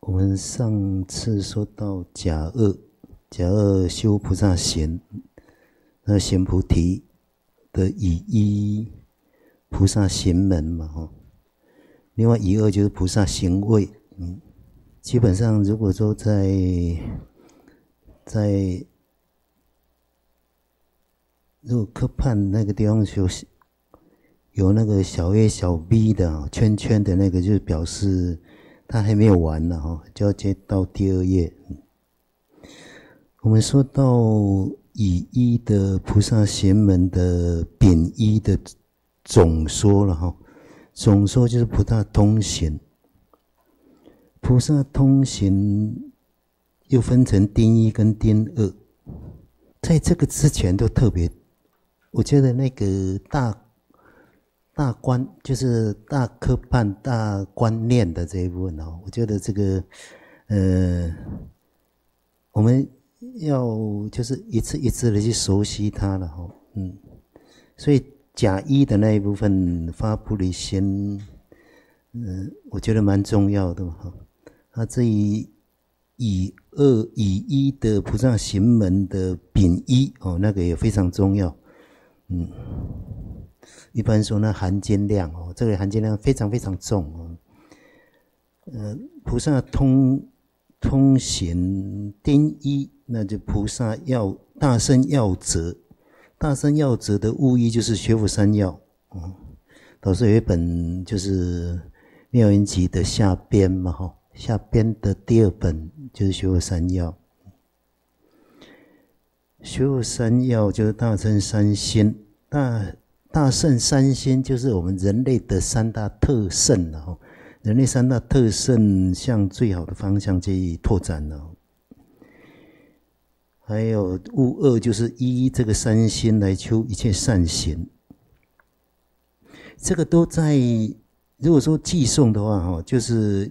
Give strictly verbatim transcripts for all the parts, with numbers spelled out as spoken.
我们上次说到甲二，甲二修菩萨行，那行菩提的以一菩萨行门嘛，哈。另外以二就是菩萨行位，嗯，基本上如果说在在如果科判那个地方修有那个小 a 小 b 的圈圈的那个，就是表示它还没有完呢，哈，就要接到第二页。我们说到以一的菩萨行门的丙一的总说了哈，总说就是菩萨通行。菩萨通行又分成丁一跟丁二，在这个之前都特别，我觉得那个大大观就是大科判大观念的这一部分哦，我觉得这个呃，我们要就是一次一次的去熟悉它了哈，嗯，所以甲一的那一部分发菩提心，嗯、呃，我觉得蛮重要的哈。它这一以二以一的菩萨行门的丙一哦，那个也非常重要，嗯。一般说呢，含金量哦，这个含金量非常非常重哦。呃，菩萨通通行丁一，那就菩萨要大乘要则，大乘要则的物义就是学佛三要哦。导师有一本就是妙音集的下编嘛哈，下编的第二本就是学佛三要。学佛三要就是大乘三心，大大乘三心就是我们人类的三大特性了哈，人类三大特性向最好的方向去拓展了。还有物二就是依这个三心来求一切善行，这个都在如果说寄诵的话哈，就是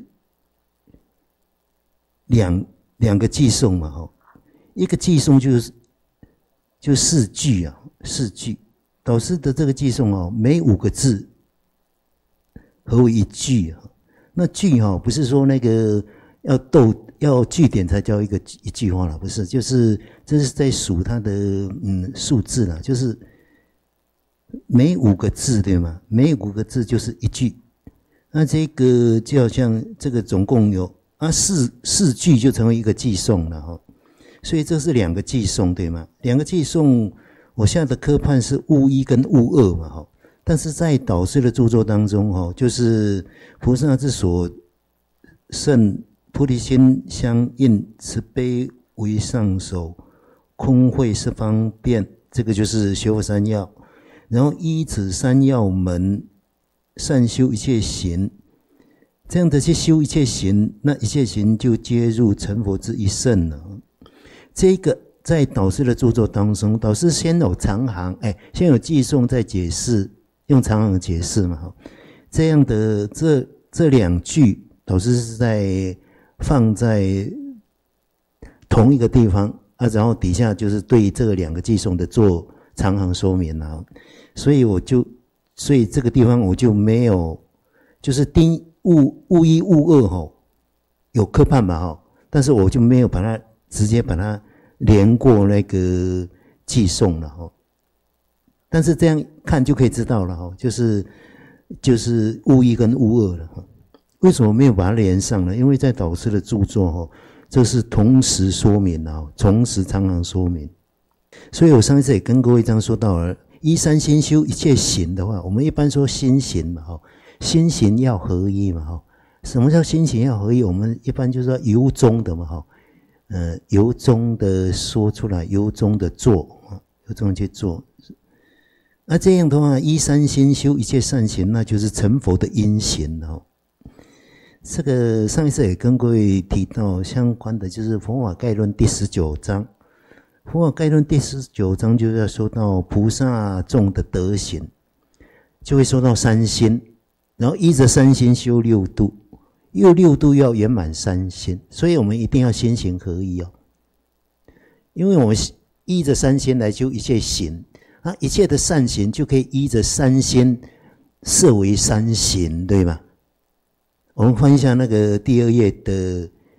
两两个寄诵嘛哈，一个寄诵就是就四句啊，四句。导师的这个寄诵哦，每五个字合为一句啊。那句哈不是说那个要逗要句点才叫一个一句话了，不是，就是这是在数它的嗯数字了，就是每五个字对吗？每五个字就是一句。那这个就好像这个总共有啊四四句就成为一个寄诵了哈。所以这是两个寄诵对吗？两个寄诵。我现在的科判是物一跟物二嘛哈，但是在导师的著作当中哈，就是菩萨之所胜菩提心相应，慈悲为上首，空慧是方便，这个就是学佛三要。然后依此三要门，善修一切行，这样的去修一切行，那一切行就接入成佛之一圣了。这个。在导师的著作当中，导师先有长行，哎，先有寄诵，再解释，用长行解释嘛，这样的这这两句，导师是在放在同一个地方啊，然后底下就是对这两个寄诵的做长行说明啊，所以我就，所以这个地方我就没有，就是丁物物一物二哈，有科判嘛哈，但是我就没有把它直接把它。连过那个寄诵了哈，但是这样看就可以知道了哈，就是就是物一跟物二了哈。为什么没有把它连上呢？因为在导师的著作哈，这是同时说明啊，同时常常说明。所以我上一次也跟各位这样说到了，依三心修一切行的话，我们一般说心行嘛哈，心行要合一嘛哈。什么叫心行要合一？我们一般就是说由衷的嘛哈。呃，由衷的说出来，由衷的做，由衷去做。那这样的话，依三心修一切善行，那就是成佛的因行哦。这个上一次也跟各位提到相关的，就是《佛法概论》第十九章。《佛法概论》第十九章就是要说到菩萨众的德行，就会说到三心，然后依着三心修六度。又六度要圆满三心，所以我们一定要心行合一哦。因为我们依着三心来修一切行，啊，一切的善行就可以依着三心设为三行，对吧？我们翻一下那个第二页的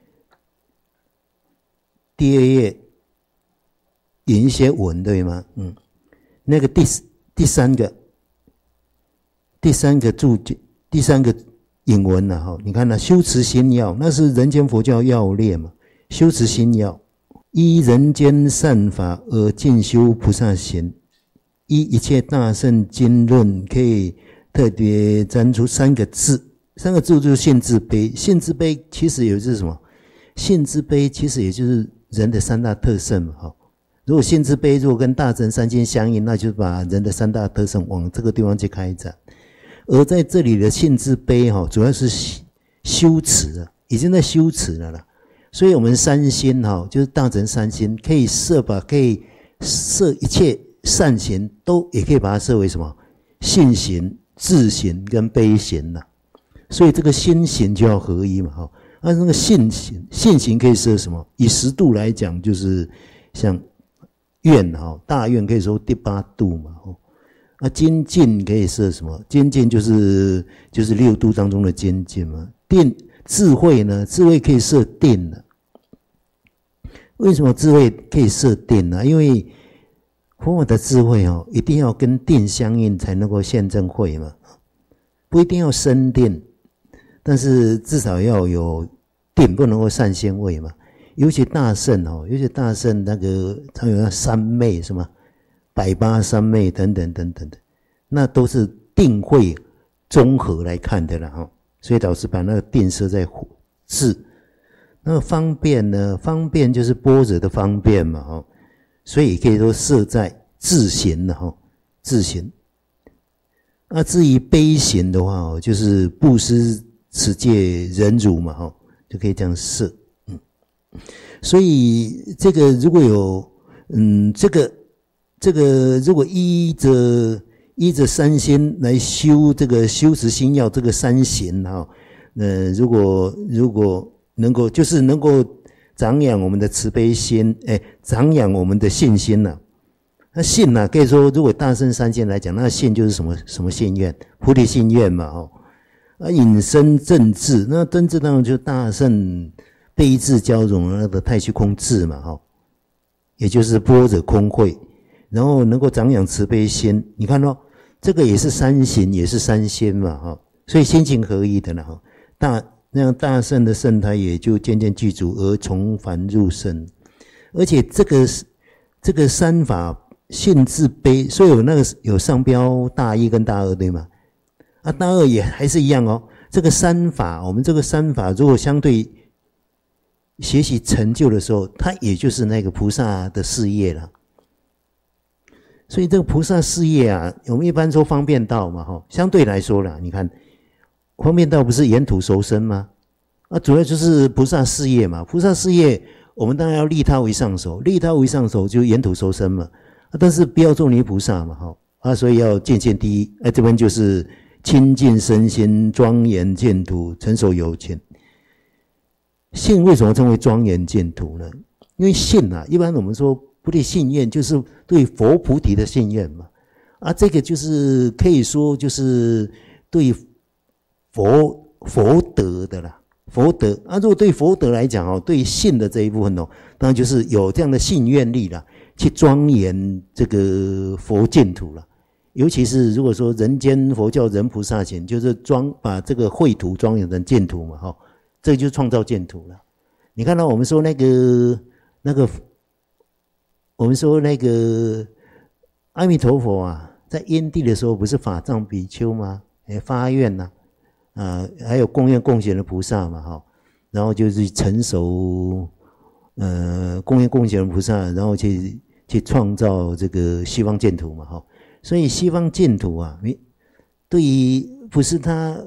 第二页引一些文，对吗？嗯，那个第第三个第三个注解，第三个引文了哈，你看那修持心要，那是人间佛教要略嘛。修持心要，依人间善法而进修菩萨行，依一切大圣经论，可以特别摘出三个字，三个字就是信自悲。信自悲其实也就是什么？信自悲其实也就是人的三大特性嘛。哈，如果信自悲如果跟大乘三经相应，那就把人的三大特性往这个地方去开展。而在这里的信自悲哈，主要是修持啊，已经在修持了啦。所以我们三心哈，就是大乘三心，可以设把可以设一切善行，都也可以把它设为什么？信行、智行跟悲行啦。所以这个心行就要合一嘛哈。那那个信行，信行可以设什么？以十度来讲，就是像愿哈，大愿可以说第八度嘛哈。啊，精进可以设什么？精进就是就是六度当中的精进嘛。定智慧呢？智慧可以设定的。为什么智慧可以设定呢？因为佛法的智慧哦，一定要跟定相应才能够现证慧嘛，不一定要生定，但是至少要有定，不能够散仙位嘛。尤其大圣哦，尤其大圣那个常有那三昧什么百八三昧等等等等的，那都是定慧综合来看的了哈。所以导师把那个定设在智。那个方便呢？方便就是般若的方便嘛，哈，所以可以说设在智行的哈，智行。那至于悲行的话哦，就是布施、持戒、忍辱嘛，哈，就可以这样设。嗯，所以这个如果有，嗯，这个这个如果依着依着三心来修这个修持心要这个三行哈，呃，如果如果能够就是能够长养我们的慈悲心，哎，长养我们的信心呐、啊。那信呐、啊，可以说如果大乘三经来讲，那信就是什么什么信愿，菩提信愿嘛，哦，啊，引申正智，那正智当然就是大乘悲智交融的那个太虚空智嘛，哈、哦，也就是般若空慧，然后能够长养慈悲心。你看哦，这个也是三行，也是三心嘛，哈、哦，所以心性合一的了哈，大。那样大圣的圣台也就渐渐具足，而从凡入圣。而且这个这个三法信自悲，所以有那个有上标大一跟大二，对吗？啊，大二也还是一样哦。这个三法，我们这个三法如果相对学习成就的时候，它也就是那个菩萨的事业了。所以这个菩萨事业啊，我们一般说方便道嘛，哈，相对来说啦，你看。方便道不是沿途受生吗？啊，主要就是菩萨事业嘛。菩萨事业，我们当然要利他为上首，利他为上首就沿途受生嘛。啊，但是不要做泥菩萨嘛，哈啊，所以要见见第一。哎、啊，这边就是清净身心，庄严净土，成熟有情。信为什么称为庄严净土呢？因为信啊，一般我们说菩提信愿，就是对佛菩提的信愿嘛。啊，这个就是可以说就是对。佛佛德的啦，佛德啊，如果对佛德来讲哦，对信的这一部分哦，当然就是有这样的信愿力啦，去庄严这个佛净土啦。尤其是如果说人间佛教人菩萨行，就是庄把这个秽土庄严成净土嘛，哈、哦，这个就是创造净土了。你看到我们说那个那个，我们说那个阿弥陀佛啊，在因地的时候不是法藏比丘吗？哎，发愿呐、啊。啊，还有供养供显的菩萨嘛，哈，然后就是成熟，呃，供养供显的菩萨，然后去去创造这个西方净土嘛，哈，所以西方净土啊，对于不是他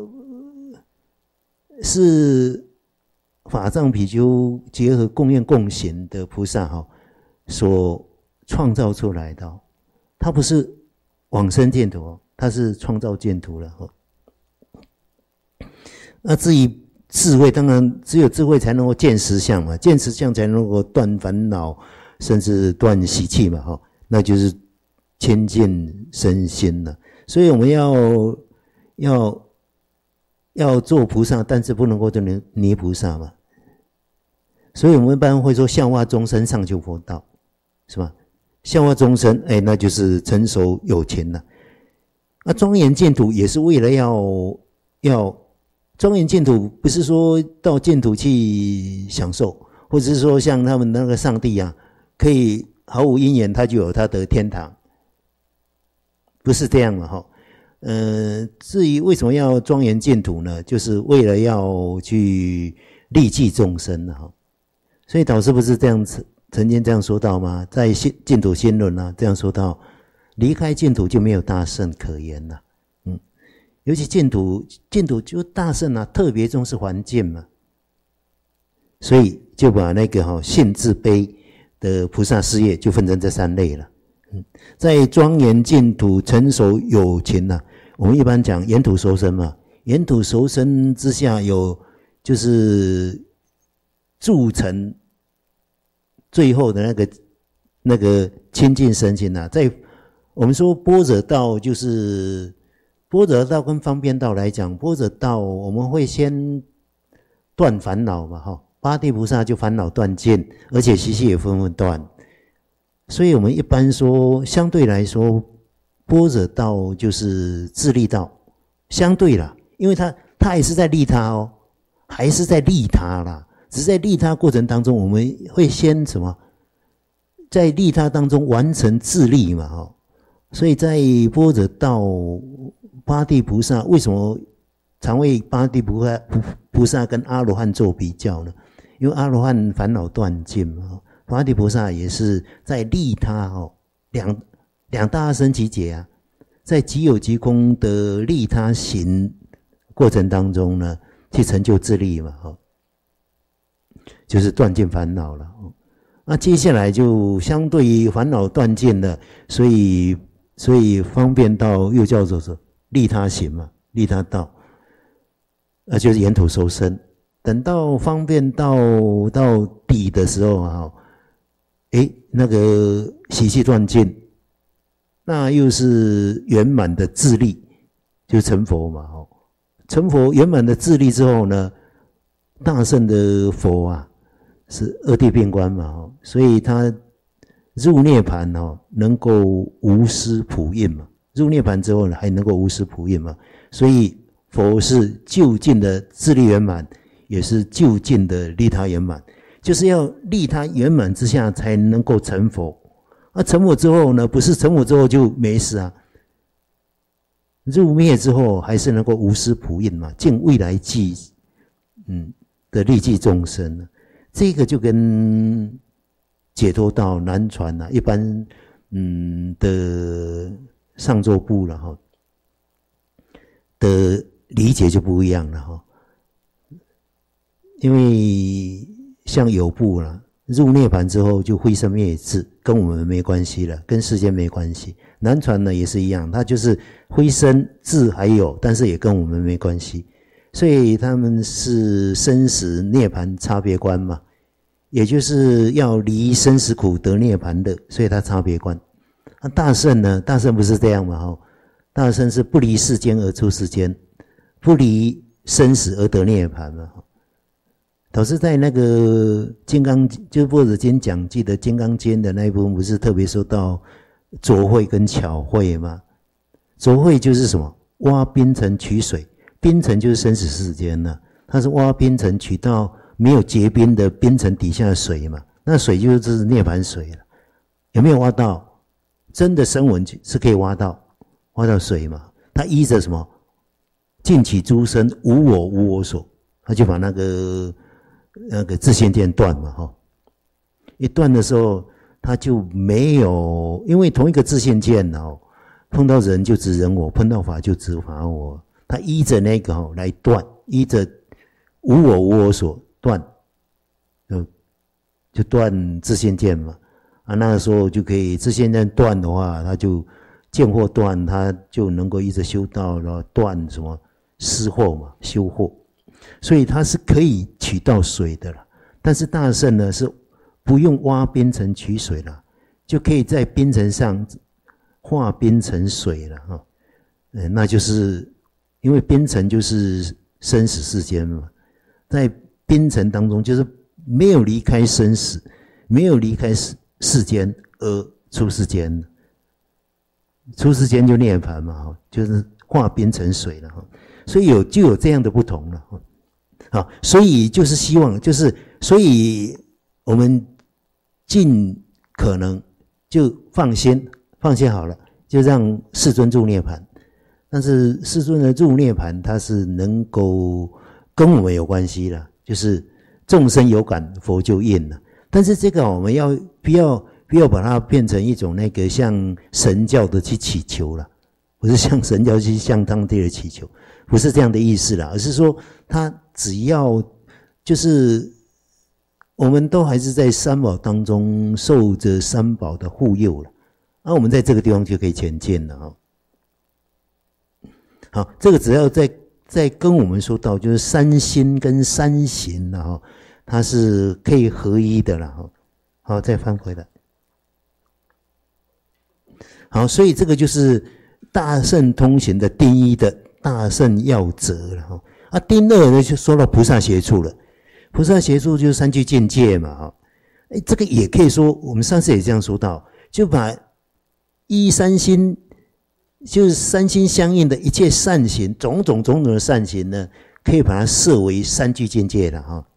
是法藏比丘结合供养供显的菩萨哈所创造出来的，他不是往生净土哦，他是创造净土了哈。那至于智慧，当然只有智慧才能够见实相嘛，见实相才能够断烦恼，甚至断习气嘛，哈，那就是清净身心了。所以我们要要要做菩萨，但是不能够做泥菩萨嘛。 所以我们一般会说笑化众生上求佛道，是吧？笑化众生，哎，那就是成熟有情了。那庄严净土也是为了要要庄严净土，不是说到净土去享受，或者是说像他们那个上帝啊，可以毫无因缘他就有他的天堂，不是这样的哈。呃，至于为什么要庄严净土呢？就是为了要去利济众生的哈。所以导师不是这样子曾经这样说到吗？在净土心论啊这样说到，离开净土就没有大圣可言了。嗯，尤其净土净土就大圣啊，特别重视环境嘛，所以就把那个哈信自悲的菩萨事业就分成这三类了。嗯，在庄严净土成熟有情啊，我们一般讲沿土熟身嘛，沿土熟身之下有就是铸成最后的那个那个清净身心啊，在我们说般若道就是般若道跟方便道来讲，般若道我们会先断烦恼嘛，哈，八地菩萨就烦恼断尽，而且习气也纷纷断。所以我们一般说，相对来说，般若道就是自利道，相对啦，因为他他也是在利他哦，还是在利他啦。只是在利他过程当中，我们会先什么？在利他当中完成自利嘛，哈。所以在般若道，八地菩萨为什么常为八地菩萨菩萨跟阿罗汉做比较呢？因为阿罗汉烦恼断尽嘛。八地菩萨也是在利他哦，两两大阿僧祇劫啊，在即有即空的利他行过程当中呢，去成就自利嘛，哦，就是断尽烦恼了。那接下来就相对于烦恼断尽了，所以所以方便道又叫做利他行嘛，利他道，那就是沿土收身。等到方便道到底的时候啊。诶，那个习气断尽，那又是圆满的自利，就成佛嘛。哦，成佛圆满的自利之后呢，大圣的佛啊，是二谛并观嘛。哦，所以他入涅盘哦，能够无私普印嘛。入涅盘之后呢，还能够无私普印嘛。所以佛是究竟的自利圆满，也是究竟的利他圆满。就是要利他圆满之下才能够成佛，啊，成佛之后呢，不是成佛之后就没事啊，入灭之后还是能够无私普印嘛，尽未来际，嗯的利济众生，这个就跟解脱道南传啊，一般嗯的上座部了哈的理解就不一样了哈，因为。像有部了，入涅盘之后就灰生灭智，跟我们没关系了，跟世间没关系。南传呢也是一样，它就是灰生智还有，但是也跟我们没关系。所以他们是生死涅盘差别观嘛，也就是要离生死苦得涅盘的，所以它差别观。那大圣呢？大圣不是这样嘛？哈，大圣是不离世间而出世间，不离生死而得涅盘嘛。导师在那个金刚就是般若经讲记的金刚经的那一部分，不是特别说到浊慧跟巧慧吗？浊慧就是什么？挖冰层取水，冰层就是生死世间了，它是挖冰层取到没有结冰的冰层底下的水嘛，那水就是涅槃水了。有没有挖到？真的声闻是可以挖到，挖到水嘛？它依着什么？尽起诸身无我无我所，他就把那个。那个自性见断嘛，哈，一断的时候，他就没有，因为同一个自性见哦，碰到人就指人我，碰到法就指法我，他依着那个哦来断，依着无我无我所断，就就断自性见嘛，啊，那个时候就可以自性见断的话，他就见惑断，他就能够一直修道，然后断什么施惑嘛，修惑。所以它是可以取到水的了，但是大圣呢是不用挖冰层取水了，就可以在冰层上化冰成水了哈。呃，那就是因为冰层就是生死世间嘛，在冰层当中就是没有离开生死，没有离开世世间而出世间，出世间就涅槃嘛，就是化冰成水了，所以有就有这样的不同了。好，所以就是希望，就是所以我们尽可能就放心，放心好了，就让世尊入涅槃。但是世尊的入涅槃，它是能够跟我们有关系的，就是众生有感，佛就应了。但是这个我们要不要不要把它变成一种那个像神教的去祈求了，不是像神教去向当地的祈求，不是这样的意思啦，而是说他只要就是我们都还是在三宝当中受着三宝的护佑了，那、啊、我们在这个地方就可以前进了啊。好，这个只要在在跟我们说到，就是三心跟三行了哈，它是可以合一的了哈。好，再翻回来。好，所以这个就是大乘通行的第一的大乘要则了哈。啊，第二呢就说到菩萨协助了，菩萨协助就是三具境界嘛哈。哎，这个也可以说，我们上次也这样说到，就把一三心。就是三心相应的一切善行，种种种种的善行呢，可以把它设为三具境界了哈。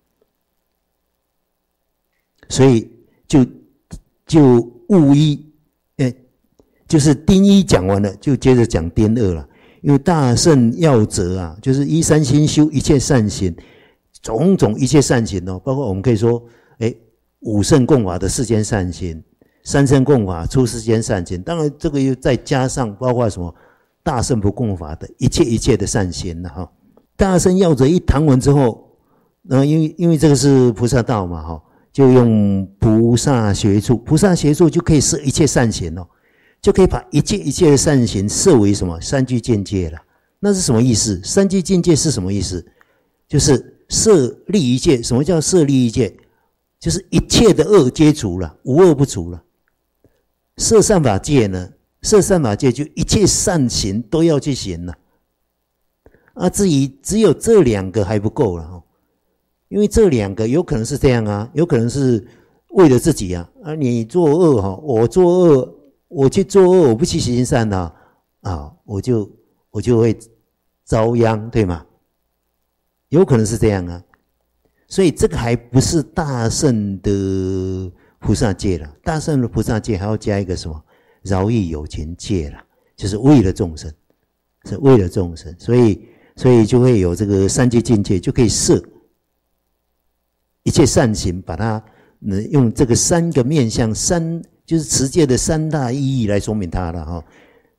所以就就物一，哎，就是丁一讲完了，就接着讲丁二了。因为大乘要则啊，就是一三心修一切善行，种种一切善行哦，包括我们可以说，哎，五乘共法的世间善行。三乘共法出世间善行，当然这个又再加上包括什么大乘不共法的一切一切的善行了哈。大乘要则一谈完之后，那因为因为这个是菩萨道嘛哈，就用菩萨协助，菩萨协助就可以设一切善行哦，就可以把一切一切的善行设为什么三具境界了。那是什么意思？三具境界是什么意思？就是设立一界。什么叫设立一界？就是一切的恶皆除了，无恶不除了。设善法界呢？设善法界就一切善行都要去行了。啊，至于只有这两个还不够了哈，因为这两个有可能是这样啊，有可能是为了自己啊。啊，你作恶哈，我作恶，我去作恶，我不去行善呐，啊，我就我就会遭殃，对吗？有可能是这样啊。所以这个还不是大乘的菩萨戒了，大乘的菩萨戒还要加一个什么饶益有情戒了，就是为了众生，是为了众生，所以所以就会有这个三界境界，就可以设一切善行，把它用这个三个面向，三就是持戒的三大意义来说明它了哈。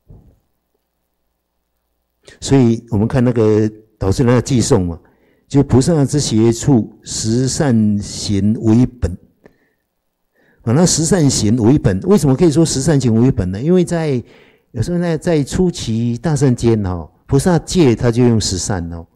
所以我们看那个导师那个偈颂嘛，就菩萨之协处，十善行为本。啊，那十善行为本，为什么可以说十善行为本呢？因为在有时候呢，在初期大乘间哦，菩萨戒他就用十善哦。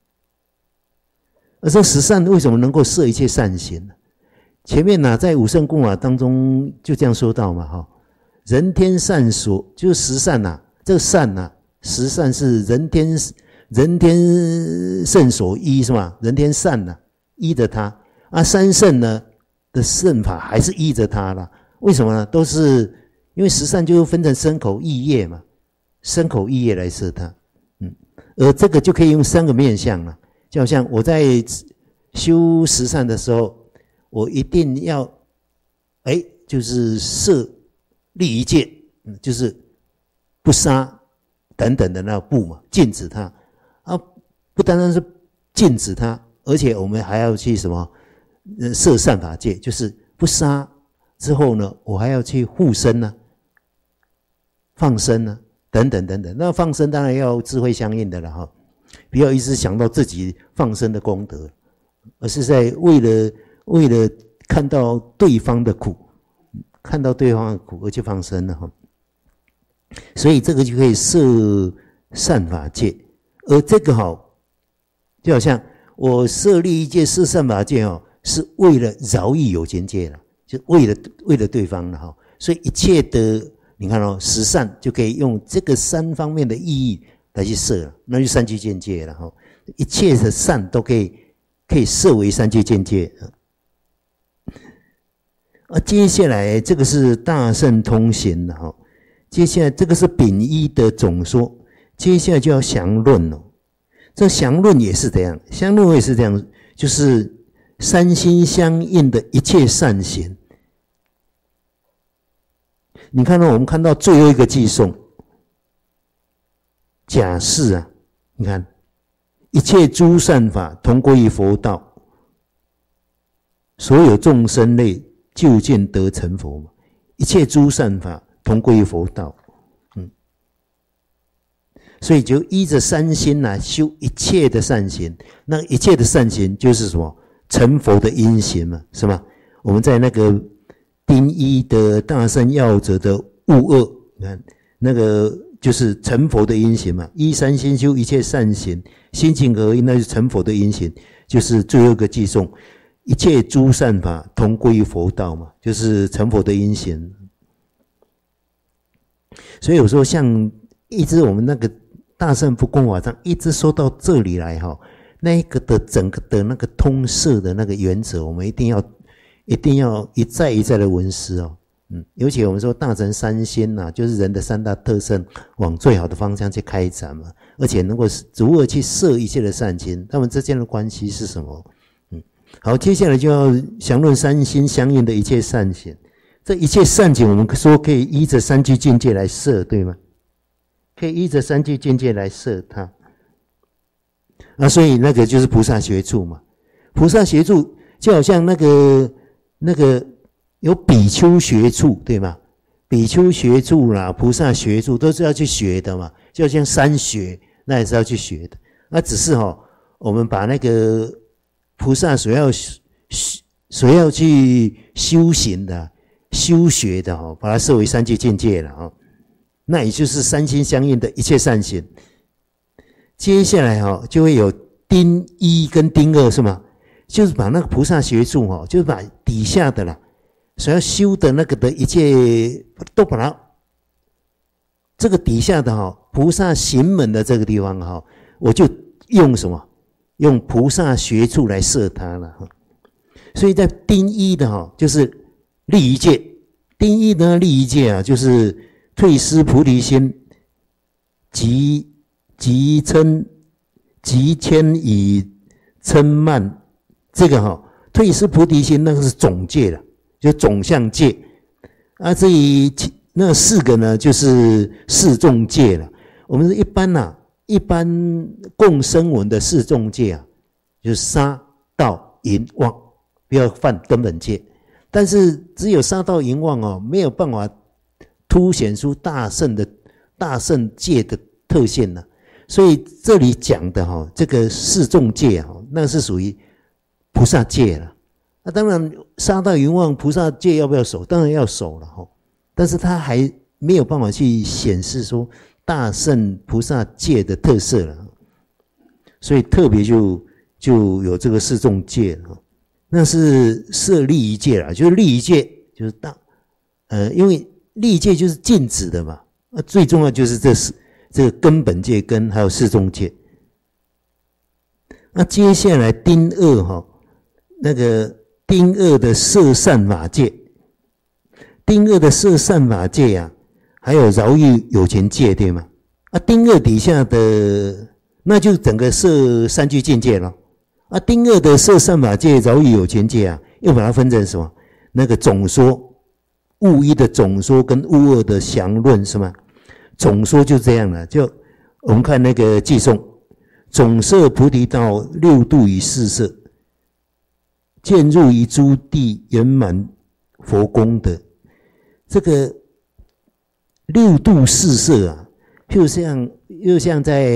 而这十善为什么能够摄一切善行呢？前面呢、啊，在五乘共法当中就这样说到嘛，哈，人天善所就是十善呐、啊，这个善呐、啊，十善是人天人天圣所依是吧？人天善呐、啊，依着他啊，三圣呢？的圣法还是依着它了，为什么呢？都是因为十善就分成身口意业嘛，身口意业来设它，嗯，而这个就可以用三个面向了，就好像我在修十善的时候，我一定要，哎，就是设立一戒，嗯，就是不杀等等的那个不嘛，禁止它啊，不单单是禁止它，而且我们还要去什么？设善法戒，就是不杀之后呢，我还要去护身呢、啊、放生呢、啊、等等等等。那放生当然要智慧相应的了哈，不要一直想到自己放生的功德，而是在为了为了看到对方的苦，看到对方的苦而去放生了哈。所以这个就可以设善法戒，而这个哈，就好像我设立一戒设善法戒哦。是为了饶益有情界了，就为了为了对方了哈，所以一切的你看哦，十善就可以用这个三方面的意义来去设了，那就三具境界了哈，一切的善都可以可以设为三具境界。 啊，接下来这个是大圣通行的哈，接下来这个是丙一的总说，接下来就要详论了。这详论也是这样，详论也是这样，就是三心相应的一切善行。你看到我们看到最后一个偈颂，假释啊，你看一切诸善法同归于佛道，所有众生类究竟得成佛嘛，一切诸善法同归于佛道，嗯，所以就依着三心来修一切的善行，那一切的善行就是什么？成佛的因行嘛，是吧？我们在那个丁一的大圣要者的悟二，你看那个就是成佛的因行嘛，依三心修一切善行，心境合一，那就是成佛的因行，就是最后一个偈颂。一切诸善法同归于佛道嘛，就是成佛的因行。所以有时候像一直我们那个大乘不共法上一直说到这里来哈，那一个的整个的那个通摄的那个原则，我们一定要一定要一再一再的闻思哦。嗯，尤其我们说大乘三心呐、啊，就是人的三大特性，往最好的方向去开展嘛，而且能够如何去摄一切的善行，他们之间的关系是什么？好，接下来就要详论三心相应的一切善行。这一切善行，我们说可以依着三具境界来摄，对吗？可以依着三具境界来摄它。啊，所以那个就是菩萨学处嘛。菩萨学处就好像那个那个有比丘学处，对吗？比丘学处啦，菩萨学处都是要去学的嘛。就好像三学，那也是要去学的。那只是哈、哦，我们把那个菩萨所要所要去修行的、修学的哈，把它设为三界境界了哈。那也就是三心相应的一切善行。接下来哈，就会有丁一跟丁二，是吗？就是把那个菩萨学处哈，就是把底下的啦，所要修的那个的一切，都把它这个底下的哈，菩萨行门的这个地方哈，我就用什么？用菩萨学处来摄它了哈，所以在丁一的哈，就是立一戒，丁一的立一戒啊，就是退失菩提心，即即嗔即谦以嗔慢，这个哈退失菩提心那个是总戒了，就总相戒啊。至于那四个呢，就是四众戒了。我们一般呐、啊。一般共生闻的四众戒啊，就是杀盗淫妄，不要犯根本戒。但是只有杀盗淫妄哦，没有办法凸显出大圣的大圣戒的特性呢、啊。所以这里讲的哈、哦，这个四众戒啊，那是属于菩萨戒了。那当然杀盗淫妄菩萨戒要不要守？当然要守了哈、哦。但是他还没有办法去显示说大圣菩萨戒的特色了，所以特别就就有这个四众戒了。那是设立一戒啦，就是立一戒就是大，呃，因为立戒就是禁止的嘛，那最重要就是这是这个根本戒跟还有四众戒。那接下来丁二哈，那个丁二的摄善法戒，丁二的摄善法戒呀、啊。还有饶益有情戒，对吗？啊，丁二底下的那就整个摄三具境界了。啊，丁二的摄善法戒、饶益有情戒啊，又把它分成什么？那个总说，悟一的总说跟悟二的详论，是吗？总说就这样了。就我们看那个偈颂，总摄菩提道，六度与四摄，渐入于诸地圆满佛功德。这个六度四摄啊，就像又像在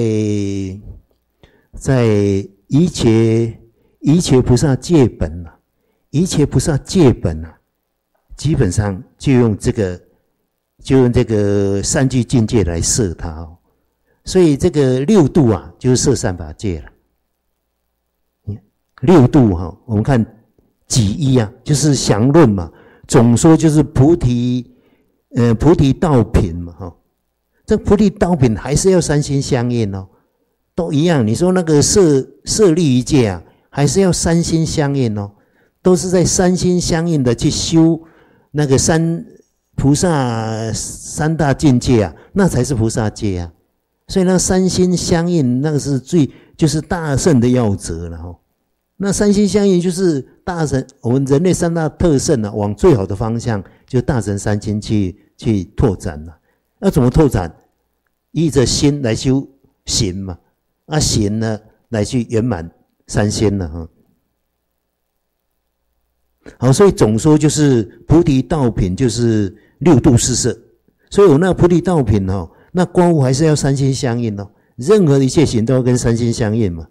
在一切一切菩萨戒本啊，一切菩萨戒本啊，基本上就用这个就用这个三具境界来摄它哦。所以这个六度啊，就是摄善法戒了。六度哈、哦，我们看己一啊，就是详论嘛，总说就是菩提。呃，菩提道品嘛，哈，这菩提道品还是要三心相应哦，都一样。你说那个摄摄立一戒啊，还是要三心相应哦，都是在三心相应的去修那个三菩萨三大境界啊，那才是菩萨界啊。所以那三心相应，那个是最就是大圣的要则了哈。那三心相应就是大乘，我们人类三大特圣啊，往最好的方向，就大乘三心去去拓展了。要怎么拓展？依着心来修行嘛，啊行呢来去圆满三心了哈。好，所以总说就是菩提道品就是六度四摄，所以我那菩提道品哈。那观物还是要三心相应哦，任何一切行都要跟三心相应嘛。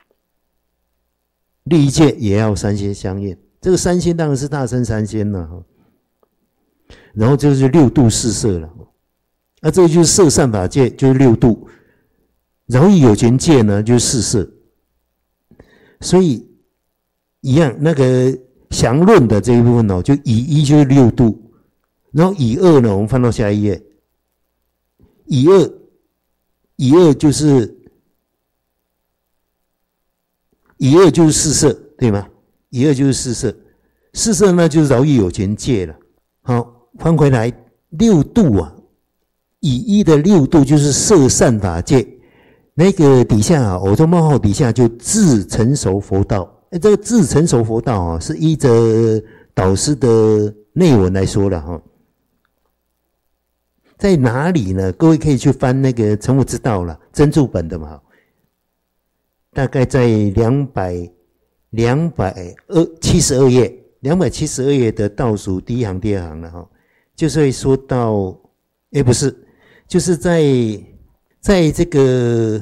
立一切也要三心相应，这个三心当然是大乘三心了。然后这就是六度四摄了，那、啊、这个就是摄善法界，就是六度。饶益有情界呢，就是四摄。所以一样，那个详论的这一部分哦，就以一就是六度，然后以二呢，我们翻到下一页。以二，以二就是以二就是四摄，对吗？以二就是四摄，四摄那就是饶益有情界了。好，翻回来六度啊，以一的六度就是摄善法界，那个底下啊，我说冒号底下就自成熟佛道。哎，这个自成熟佛道啊，是依着导师的内文来说了哈。在哪里呢？各位可以去翻那个成佛之道了，真注本的嘛，大概在两百两百二七十二页，两百七十二页的倒数第一行第二行了哈，就是会说到，哎，不是，就是在在这个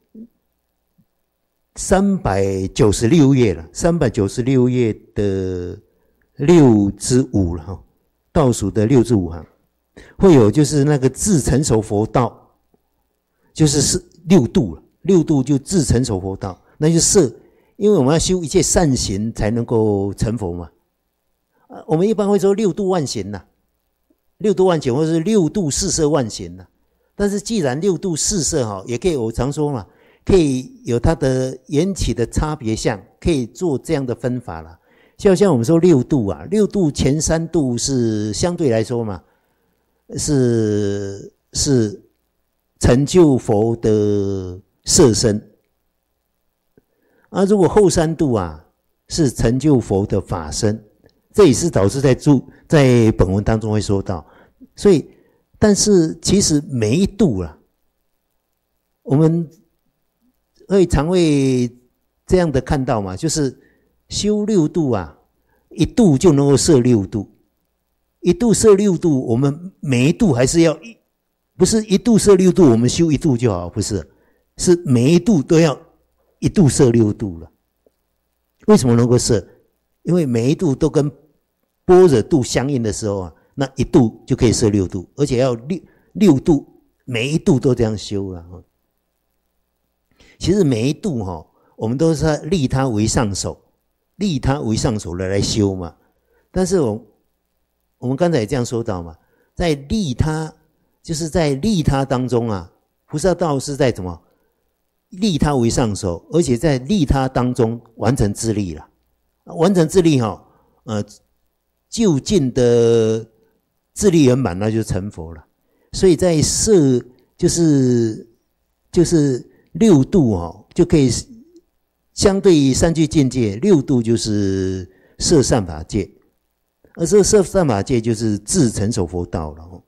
三百九十六页了，三百九十六页的六之五了哈，倒数的六至五行。会有就是那个自成熟佛道，就是是六度了，六度就自成熟佛道，那就是摄，因为我们要修一切善行才能够成佛嘛。啊，我们一般会说六度万行呐、啊，六度万行或者是六度四摄万行呐、啊。但是既然六度四摄哈，也可以我常说嘛，可以有它的缘起的差别相，可以做这样的分法啦。就像我们说六度啊，六度前三度是相对来说嘛。是是成就佛的色身，啊，如果后三度啊是成就佛的法身，这也是导师在注在本文当中会说到。所以，但是其实每一度啊，我们会常会这样的看到嘛，就是修六度啊，一度就能够摄六度。一度摄六度，我们每一度还是要，不是一度摄六度，我们修一度就好，不是，是每一度都要一度摄六度了。为什么能够摄？因为每一度都跟般若度相应的时候啊，那一度就可以摄六度，而且要六六度，每一度都这样修了。其实每一度哈，我们都是利他为上首，利他为上首的来修嘛。但是我。我们刚才也这样说到嘛，在利他，就是在利他当中啊，菩萨道是在什么？利他为上首，而且在利他当中完成自利了。完成自利哈，呃，就近的自利圆满，那就成佛了。所以在摄就是就是六度哦，就可以相对于三聚境界，六度就是摄善法界。而这个摄善法界就是自成熟佛道了。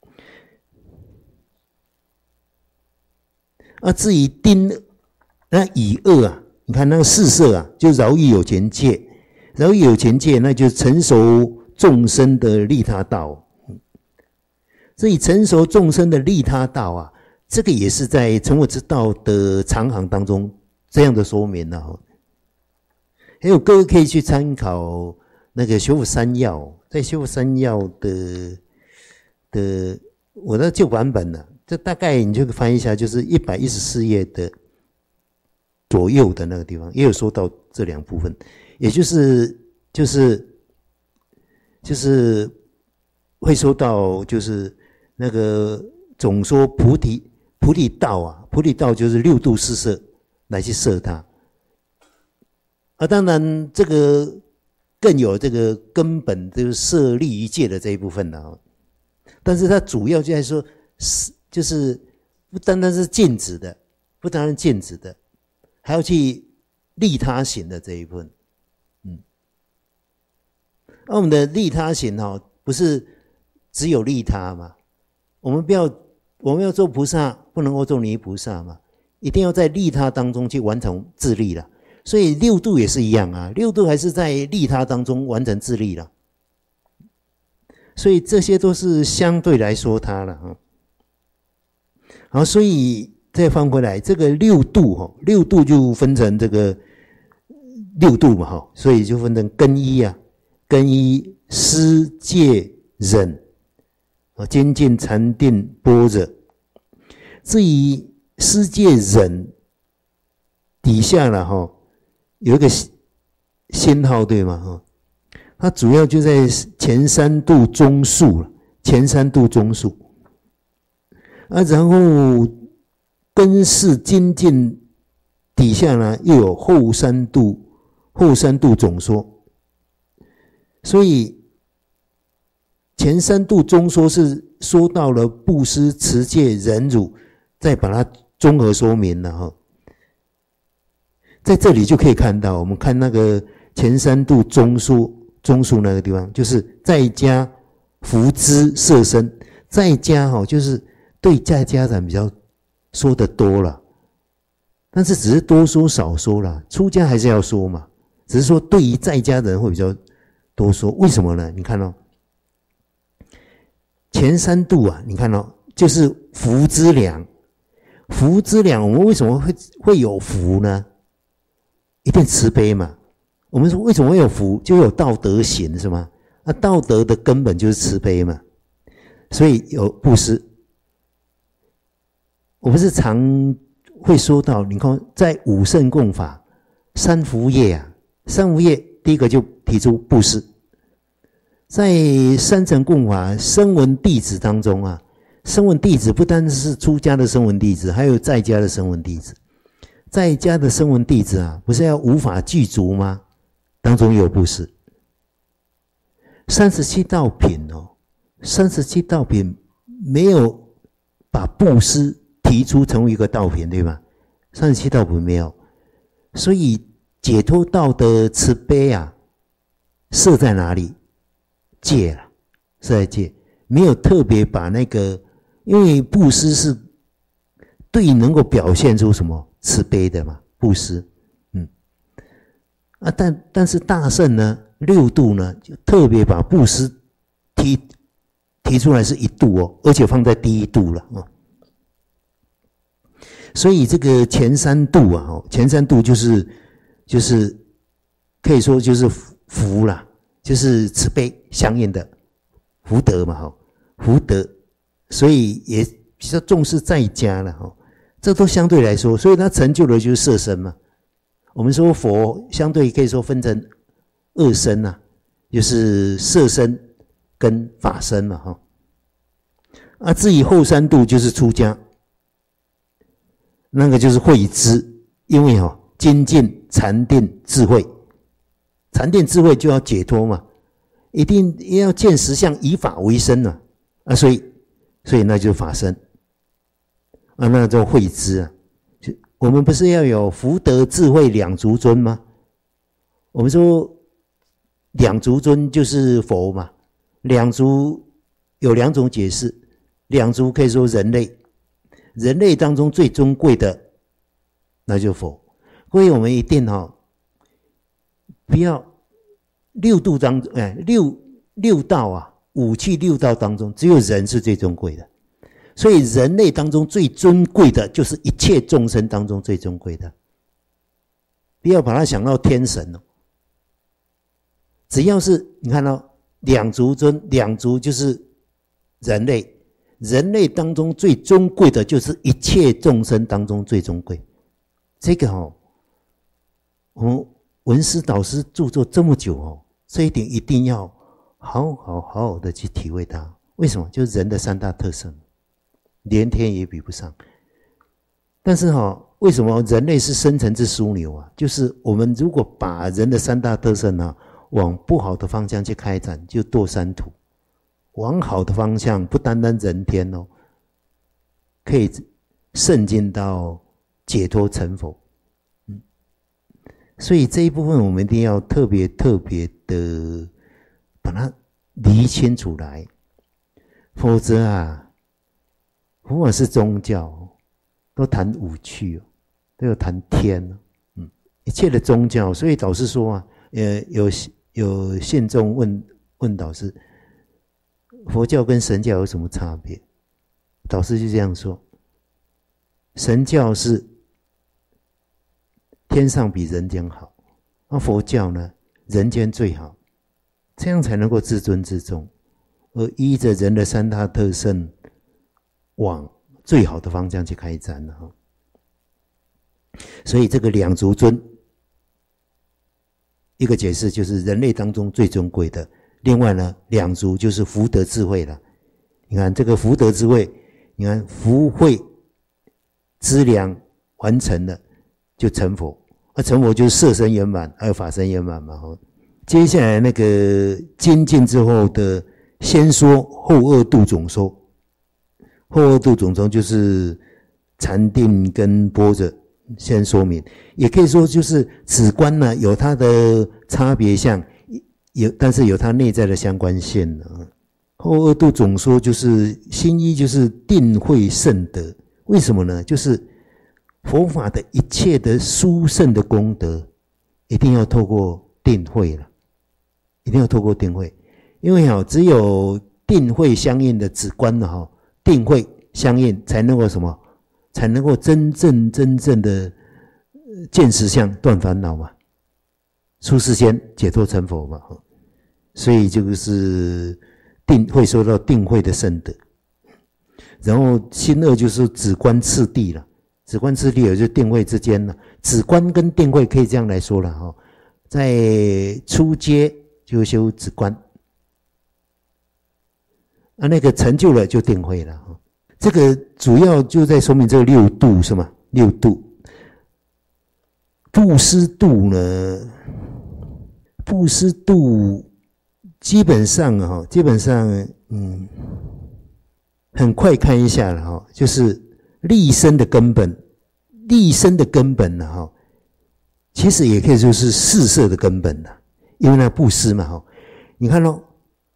啊，至于丁那以二啊，你看那个四摄啊，就饶益有情界，饶益有情界，那就是成熟众生的利他道。所以成熟众生的利他道啊，这个也是在成佛之道的长行当中这样的说明了。还有各位可以去参考。那个修复三要，在修复三要的的我的旧版本呢、啊，这大概你就翻一下，就是一百一十四页的左右的那个地方，也有说到这两部分，也就是就是就是会说到，就是那个总说菩提菩提道啊，菩提道就是六度四摄来去摄它啊，当然这个。 更有这个根本就是设立一切的这一部分了。但是它主要就在说，是就是不单单是禁止的，不单单是禁止的，还要去利他行的这一部分。嗯，那我们的利他行哈，不是只有利他嘛？我们不要，我们要做菩萨，不能够做泥菩萨嘛，一定要在利他当中去完成自利了。所以六度也是一样啊，六度还是在利他当中完成自利了。所以这些都是相对来说它了哈。好，所以再翻回来，这个六度哈，六度就分成这个六度嘛哈，所以就分成根一啊，根一施戒忍啊，精进禅定般若。至于施戒忍底下了哈，有一个仙号对吗？哈，它主要就在前三度中数了，前三度中数啊，然后根是精进底下呢又有后三度，后三度总说，所以前三度中说是说到了布施、持戒、忍辱，再把它综合说明了哈。在这里就可以看到，我们看那个前三度中说中数那个地方，就是在家福资摄身，在家哈就是对在家人比较说的多了，但是只是多说少说了，出家还是要说嘛，只是说对于在家人会比较多说。为什么呢？你看哦，前三度啊，你看哦，就是福资粮，福资粮，我们为什么会会有福呢？一定慈悲嘛。我们说为什么会有福，就有道德行是吗？那道德的根本就是慈悲嘛，所以有布施。我不是常会说到，你看在五圣供法三福业啊，三福业第一个就提出布施。在三乘供法声闻弟子当中啊，声闻弟子不单是出家的声闻弟子，还有在家的声闻弟子。在家的声闻弟子啊，不是要无法具足吗？当中有布施。三十七道品哦，三十七道品没有把布施提出成为一个道品，对吧？三十七道品没有，所以解脱道的慈悲啊，设在哪里？戒了，设在戒，没有特别把那个，因为布施是对能够表现出什么？慈悲的嘛，布施，嗯，啊，但但是大乘呢，六度呢，就特别把布施提提出来是一度哦，而且放在第一度了啊、哦。所以这个前三度啊，哦，前三度就是就是可以说就是福啦，就是慈悲相应的福德嘛，哈，福德，所以也比较重视在家了哈。这都相对来说，所以它成就的就是色身嘛。我们说佛相对可以说分成二身啊，就是色身跟法身嘛，哈。啊，至于后三度就是出家，那个就是慧知，因为哈精进禅定智慧，禅定智慧就要解脱嘛，一定要见实相，以法为身嘛，啊，所以所以那就是法身。啊，那叫慧知啊！就我们不是要有福德智慧两足尊吗？我们说两足尊就是佛嘛，两足有两种解释，两足可以说人类，人类当中最尊贵的那就是佛。所以我们一定哈、哦，不要六度当中，哎，六六道啊，五趣六道当中，只有人是最尊贵的。所以人类当中最尊贵的就是一切众生当中最尊贵的，不要把它想到天神哦。只要是你看到、哦、两足尊，两足就是人类，人类当中最尊贵的就是一切众生当中最尊贵。这个哦，我们文思导师著作这么久哦，这一点一定要好好好好的去体会它。为什么？就是人的三大特色。连天也比不上。但是哈、哦，为什么人类是生辰之枢纽啊？就是我们如果把人的三大特色呢往不好的方向去开展，就堕三途。往好的方向，不单单人天哦，可以圣进到解脱成佛。嗯，所以这一部分我们一定要特别特别的把它厘清楚来，否则啊，不管是宗教，都谈五趣哦，都有谈天哦，嗯，一切的宗教。所以导师说啊，呃，有有信众问问导师，佛教跟神教有什么差别？导师就这样说：神教是天上比人间好，那佛教呢，人间最好，这样才能够自尊自重，而依着人的三大特性，往最好的方向去开展了。所以这个两足尊，一个解释就是人类当中最尊贵的。另外呢，两足就是福德智慧了。你看这个福德智慧，你看福慧资粮完成了，就成佛。啊，成佛就是色身圆满，还有法身圆满嘛。接下来那个精进之后的，先说后二度总说。后二度总说就是禅定跟般若，先说明。也可以说就是止观呢，有它的差别相。有，但是有它内在的相关性啊。后二度总说就是心一，就是定慧圣德。为什么呢？就是佛法的一切的殊胜的功德，一定要透过定慧了，一定要透过定慧。因为啊，只有定慧相应的止观了哈，定慧相应才能够什么？才能够真正真正的见实相，断烦恼嘛。出世间解脱成佛嘛，所以就是定会受到定慧的圣德。然后心二就是止观次第了，止观次第也就是定慧之间了。止观跟定慧可以这样来说了哈，在初阶就修止观，啊那个成就了就定慧了哈。这个主要就在说明这个六度是吗？六度，布施度呢？布施度基本上哈，基本上嗯，很快看一下了哈，就是立身的根本，立身的根本呢哈，其实也可以说是四摄的根本了，因为那布施嘛哈，你看咯，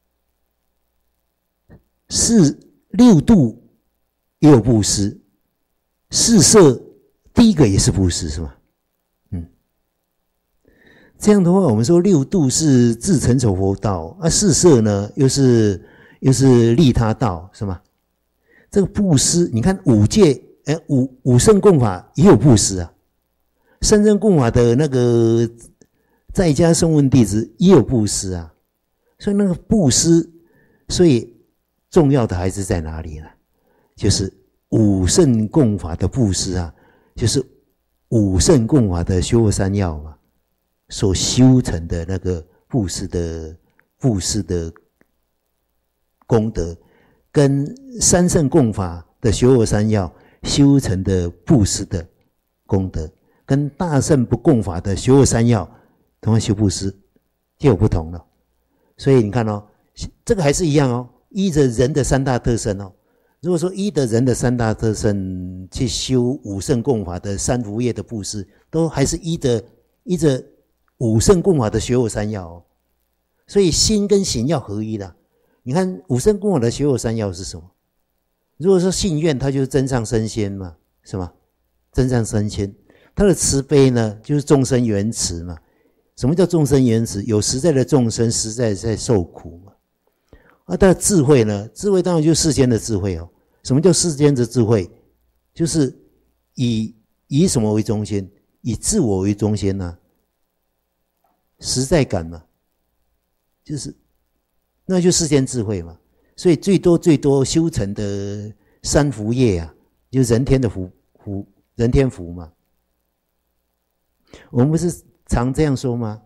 四六度也有布施，四摄第一个也是布施是吗？这样的话，我们说六度是自成就佛道，啊，四摄呢又是又是利他道，是吗？这个布施，你看五戒，哎，五五圣供法也有布施啊，三圣供法的那个在家声闻弟子也有布施啊，所以那个布施，所以重要的还是在哪里呢？就是五圣供法的布施啊，就是五圣供法的修三要嘛。所修成的那个布施的布施的功德，跟三圣供法的修二三要修成的布施的功德，跟大圣不供法的修二三要同样修布施，就有不同了。所以你看哦，这个还是一样哦，依着人的三大特性哦。如果说依着人的三大特性去修五圣供法的三福业的布施，都还是依着依着五圣供法的学有三要哦，所以心跟行要合一的。你看五圣供法的学有三要是什么？如果说信愿，它就是真上身仙嘛，是吗？真上身仙，它的慈悲呢，就是众生缘慈嘛。什么叫众生缘慈？有实在的众生，实在在受苦嘛。啊，它的智慧呢？智慧当然就是世间的智慧哦。什么叫世间的智慧？就是以以什么为中心？以自我为中心啊。实在感嘛，就是那就世间智慧嘛。所以最多最多修成的三福业啊，就是人天的福福人天福嘛。我们不是常这样说吗？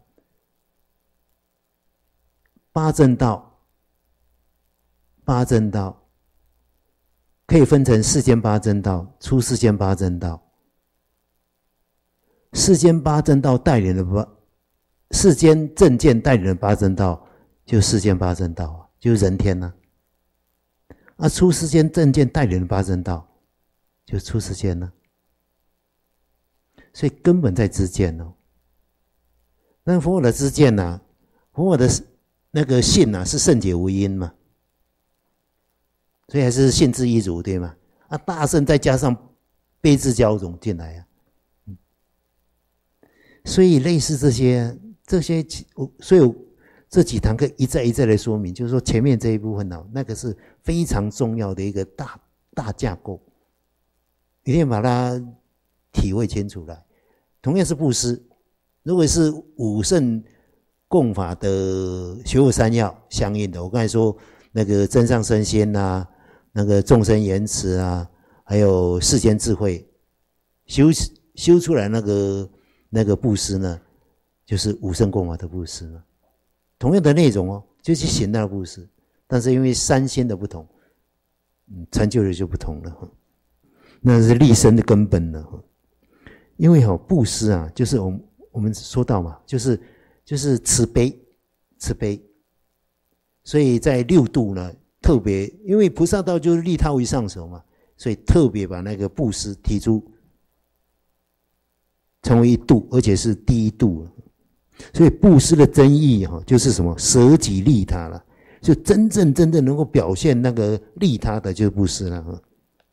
八正道，八正道可以分成世间八正道、出世间八正道。世间八正道带领的八世间正见带领的八正道，就世间八正道啊，就是人天呐、啊。啊，出世间正见带领的八正道，就出世间呢、啊。所以根本在知见哦。那佛法的知见呐、啊，佛法的那个信呐、啊，是圣解无因嘛，所以还是信自一如，对吗？啊，大圣再加上悲智交融进来啊，嗯、所以类似这些这些，所以这几堂课一再一再的说明，就是说前面这一部分呢、啊，那个是非常重要的一个大大架构，一定要把它体会清楚来。同样是布施。如果是五圣供法的学佛三要相应的，我刚才说那个真上身心啊，那个众生言辞啊，还有世间智慧，修修出来那个那个布施呢，就是五圣供法的布施嘛。同样的内容哦，就是行那布施，但是因为三心的不同，嗯，成就的就不同了。那是立身的根本了。因为哈、哦、布施啊，就是我们。我们说到嘛，就是就是慈悲，慈悲，所以在六度呢，特别因为菩萨道就是利他为上首嘛，所以特别把那个布施提出，成为一度，而且是第一度。所以布施的真意哈，就是什么舍己利他了，就真正真正能够表现那个利他的，就是布施了。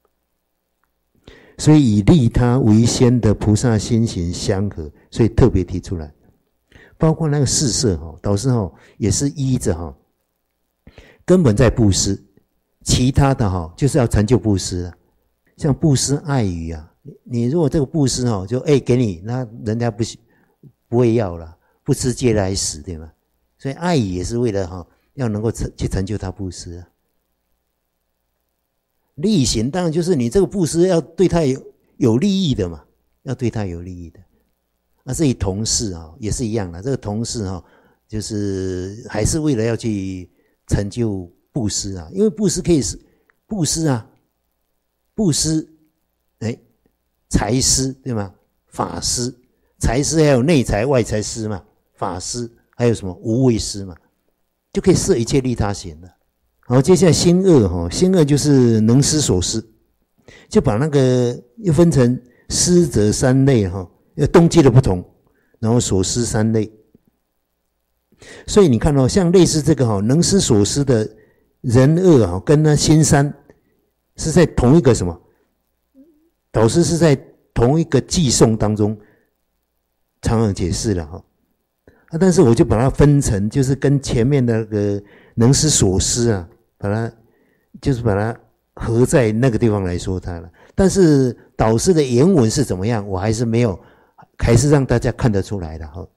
所以以利他为先的菩萨心行相合，所以特别提出来。包括那个四摄哈，导师哈也是依着哈，根本在布施，其他的哈就是要成就布施啊。像布施爱语啊，你如果这个布施哈，就哎给你，那人家不不会要了，不吃嗟来死，对吗？所以爱语也是为了哈，要能够成去成就他布施啊。利行当然就是你这个布施要对他有有利益的嘛，要对他有利益的。那至于同事啊，也是一样的。这个同事啊，就是还是为了要去成就布施啊，因为布施可以是布施啊，布施，哎，财施对吗？法施，财施还有内财外财施嘛，法施还有什么无畏施嘛，就可以摄一切利他行了。好，接下来心恶哈，心恶就是能施所施，就把那个又分成施者三类哈，要动机的不同，然后所施三类。所以你看哦，像类似这个哈，能施所施的人恶哈，跟那心三是在同一个什么？导师是在同一个偈颂当中常常解释了哈。啊，但是我就把它分成，就是跟前面的那个能施所施啊。把它就是把它合在那个地方来说它了，但是导师的原文是怎么样，我还是没有，还是让大家看得出来的哈。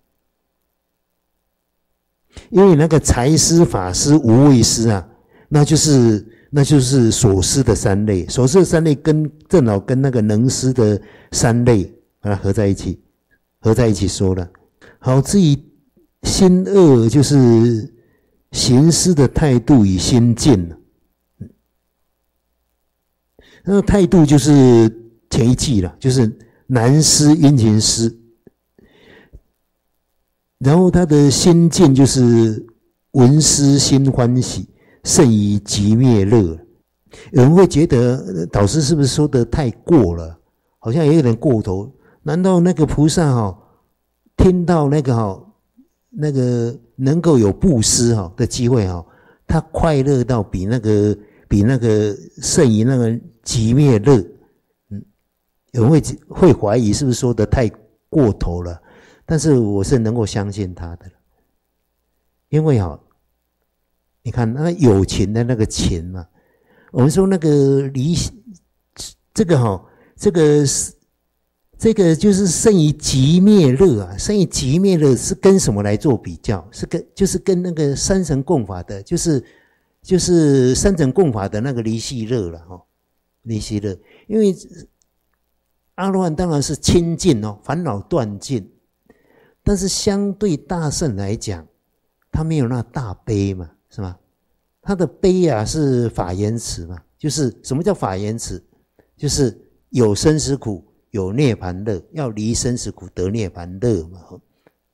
因为那个财施、法施、无畏施啊，那就是那就是所施的三类，所施的三类跟正好跟那个能施的三类把它合在一起，合在一起说了。好，至于心恶就是行施的态度与心境，那个态度就是前一句了，就是难施殷勤施，然后他的心境就是闻施心欢喜，甚于极灭乐。有人会觉得导师是不是说的太过了，好像也有点过头？难道那个菩萨哈、哦，听到那个哈、哦？那个能够有布施哈的机会哈，他快乐到比那个比那个胜于那个极灭乐，嗯，有人会会怀疑是不是说的太过头了，但是我是能够相信他的，因为哈，你看那有情的那个情嘛，我们说那个离这个哈，这个是。这个就是胜于极灭乐啊，胜于极灭乐是跟什么来做比较？是跟就是跟那个三乘共法的，就是就是三乘共法的那个离系乐了哈，离系乐。因为阿罗汉当然是清净哦，烦恼断尽，但是相对大圣来讲，他没有那大悲嘛，是吗？他的悲啊是法言慈嘛，就是什么叫法言慈？就是有生死苦。有涅槃乐，要离生死苦得涅槃乐嘛，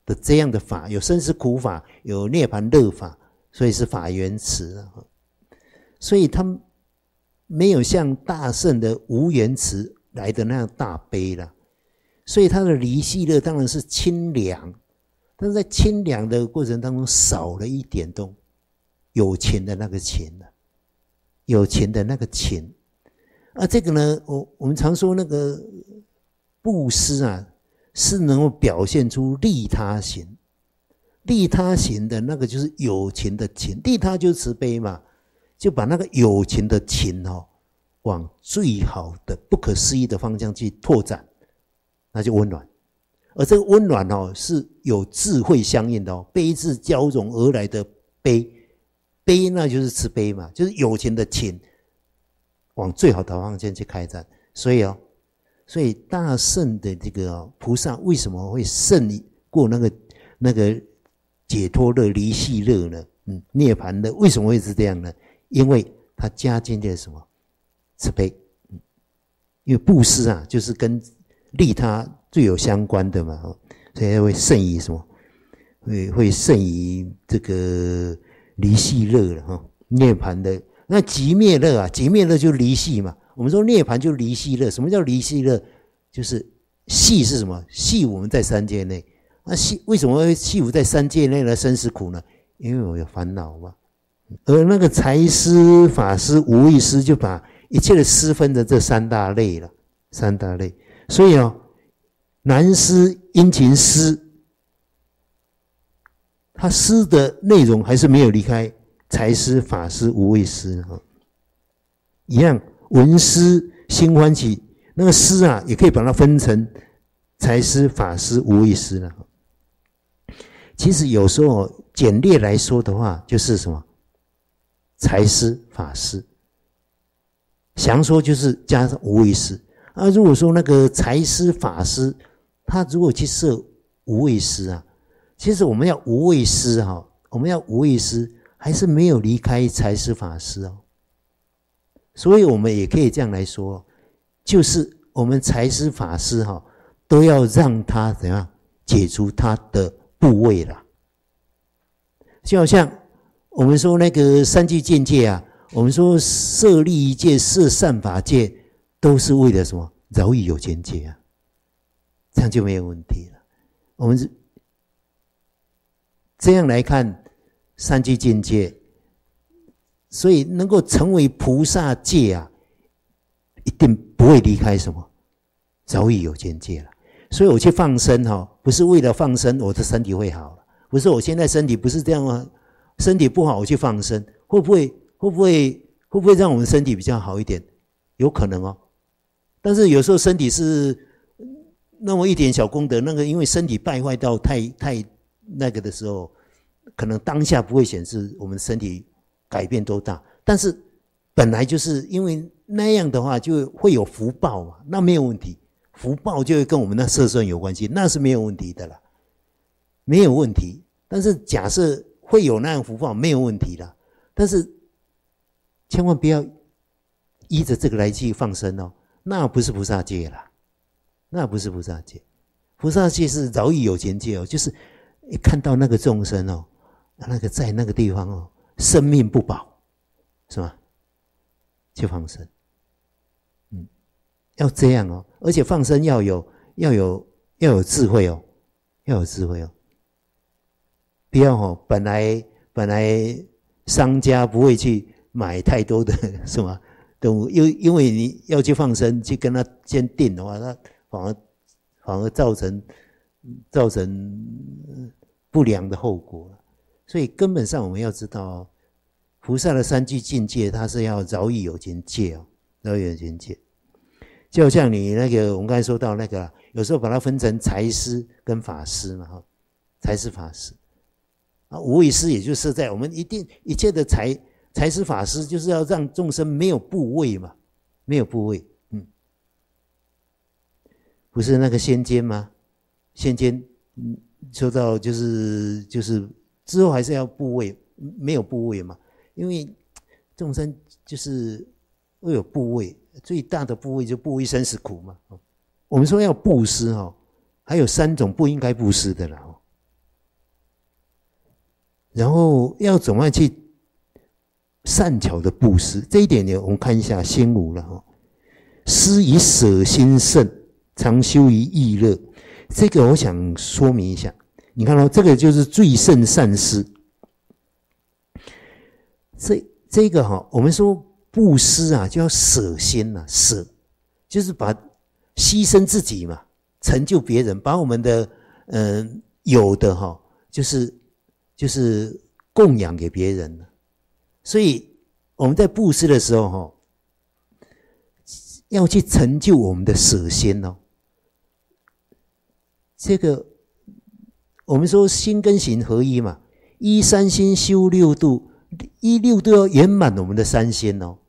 的这样的法，有生死苦法，有涅槃乐法，所以是法缘慈。所以他没有像大圣的无缘慈来的那样大悲了。所以他的离系乐当然是清凉，但是在清凉的过程当中少了一点东有情的那个情了，有情的那个情。啊，这个呢，我我们常说那个布施啊，是能够表现出利他行，利他行的那个就是有情的情，利他就是慈悲嘛，就把那个有情的情哦，往最好的、不可思议的方向去拓展，那就温暖。而这个温暖哦，是有智慧相应的哦，悲智交融而来的悲，悲那就是慈悲嘛，就是有情的情。往最好的方向去开展，所以哦，所以大圣的这个、哦、菩萨为什么会胜过那个那个解脱乐、离系乐呢？嗯，涅槃乐为什么会是这样呢？因为他加进了什么慈悲，嗯，因为布施啊，就是跟利他最有相关的嘛，所以会胜于什么？会会胜于这个离系乐了哈，涅槃的。那寂灭乐啊，寂灭乐就离系嘛。我们说涅槃就离系乐。什么叫离系乐？就是系是什么？系我们在三界内。那系为什么会系我在三界内的生死苦呢？因为我有烦恼嘛。而那个财施、法施、无畏施，就把一切的施分的这三大类了，三大类。所以哦，难施、殷勤施，他施的内容还是没有离开。财施、法施、无畏施一样，闻施、心欢喜，那个施啊，也可以把它分成财施、法施、无畏施了。其实有时候简略来说的话，就是什么财施、法施，详说就是加上无畏施。啊，如果说那个财施、法施，他如果去设无畏施啊，其实我们要无畏施哈，我们要无畏施。还是没有离开财施法施哦，所以我们也可以这样来说，就是我们财施法施哈，都要让他怎样解除他的部位啦。就好像我们说那个三聚境界啊，我们说设利益戒、设善法戒，都是为了什么？饶益有情界啊，这样就没有问题了。我们是这样来看。三聚境界，所以能够成为菩萨戒啊，一定不会离开什么饶益有情界了。所以我去放生哈、哦，不是为了放生我的身体会好了，不是我现在身体不是这样啊，身体不好我去放生，会不会会不会会不会让我们身体比较好一点？有可能哦。但是有时候身体是那么一点小功德，那个因为身体败坏到太太那个的时候。可能当下不会显示我们身体改变多大，但是本来就是因为那样的话就会有福报嘛，那没有问题，福报就会跟我们那色身有关系，那是没有问题的啦，没有问题。但是假设会有那样福报，没有问题啦，但是千万不要依着这个来去放生哦，那不是菩萨戒啦，那不是菩萨戒，菩萨戒是饶益有情戒哦，就是一看到那个众生哦。那个在那个地方哦，生命不保，是吧？就放生，嗯，要这样哦，而且放生要有要有要有智慧哦，要有智慧哦，不要哦，本来本来商家不会去买太多的什么动物，因因为你要去放生，去跟他先定的话，那反而反而造成造成不良的后果。所以根本上我们要知道、哦，菩萨的三聚境界，它是要饶益有情界哦，饶益有情界。就像你那个，我们刚才说到那个，有时候把它分成财施跟法施嘛，哈，财施法施啊，无畏施也就是在我们一定一切的财财施法施，就是要让众生没有部位嘛，没有部位，嗯，不是那个先奸吗？先奸，嗯，说到就是就是。之后还是要部位，没有部位嘛，因为众生就是会有部位，最大的部位就部位生死苦嘛。我们说要布施哈，还有三种不应该布施的啦。 然后要怎么样去善巧的布施，这一点呢，我们看一下心无了哈。施以舍心胜，常修于意乐。这个我想说明一下，你看哦，这个就是最胜善施。这这个哈，我们说布施啊，就要舍心呐、啊，舍就是把牺牲自己嘛，成就别人，把我们的嗯、呃、有的哈，就是就是供养给别人。所以我们在布施的时候哈，要去成就我们的舍心哦。这个我们说心跟行合一嘛，依三心修六度，依六度要圆满我们的三心哦。